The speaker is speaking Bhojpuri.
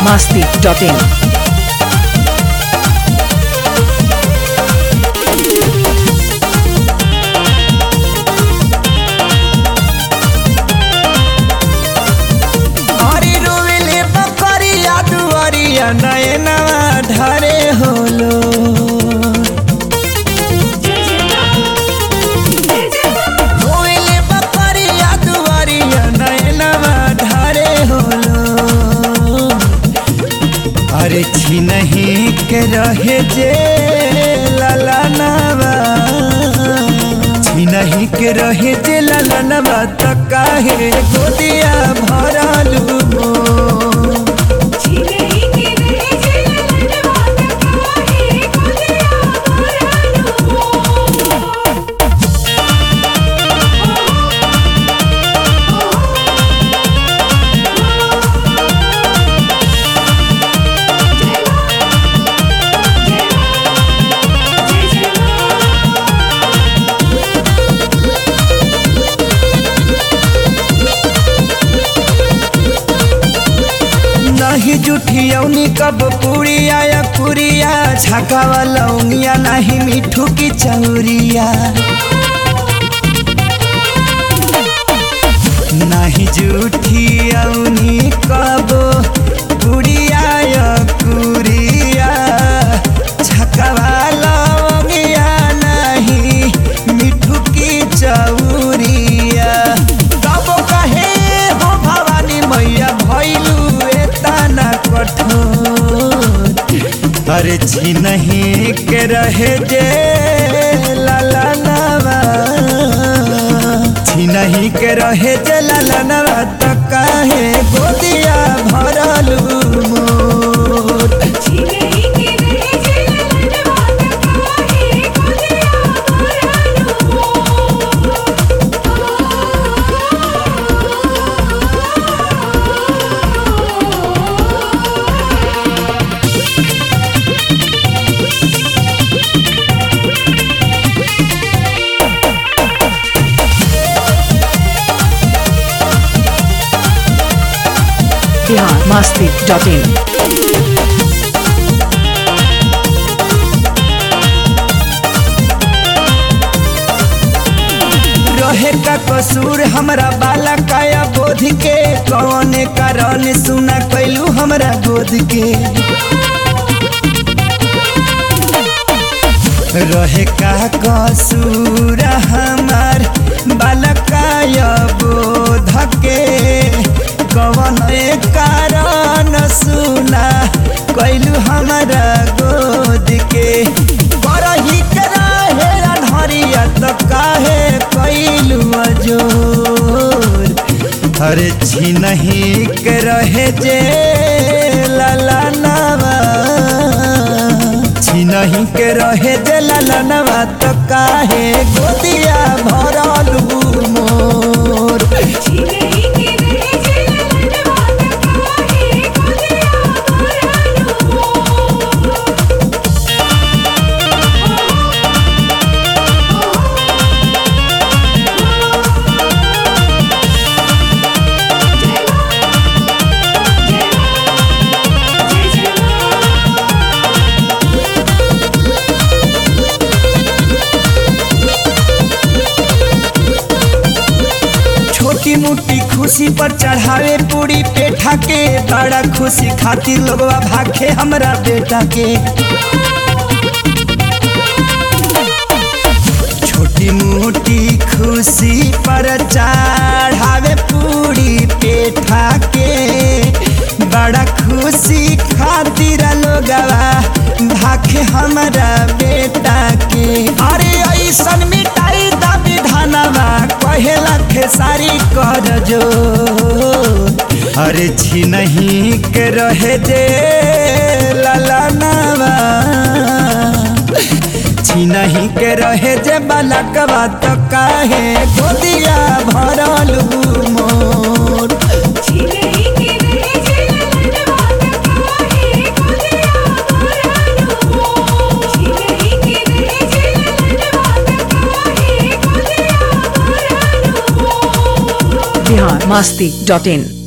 biharmasti.in नयना ढारे होलो रोइले बकरिया दुआरिया नयना ढारे होलो अरे छिनही के रहे जे ललनवा छिनही के रहे जे ललनवा त काहे गोदिया भरलू नहीं जुठियौनी कब पुड़िया या पुरिया छाका वाला उंगिया नहीं मिठू की चौरिया नहीं जुठियौनी कब पुड़िया या पुरिया छाका वाला उंगिया नहीं मिठू की चौरिया कब कहे हो भवानी मैया भैलू अरे छिनही के रहे जे ललनवा छिनही के रहे जे ललनवा त काहे गोदिया भरलू मोर biharmasti.in रहे का कसूर हमरा बाला काया बोध के कौन कारण सुना कैलू हमरा गोद के रहे का कसूर हमार बाला काया बोध के कौन कारण सुना कैलू हमरा गोद के बरही के रहे अनहरिया त काहे कैलू अजोर अरे छिनही के रहे जे ललनवा छिनही के रहे जे ललनवा त काहे गोदिया भरलू मोर छोटी मोटी खुशी पर चढ़ावे पूरी पेठा के बड़ा खुशी खातिर लोगवा भाखे हमरा बेटा के छोटी मोटी खुशी पर चढ़ावे पूरी पेठा के बड़ा खुशी खातिर लोगवा भाखे हमरा बेटा के अरे ऐसन मिटाई दा विधानवा कहेला खेसारी कर जो अरे छिनही के रहे जे ललनवा छिनही के रहे जे बालकवा त काहे गोदिया भरलू मोर biharmasti.in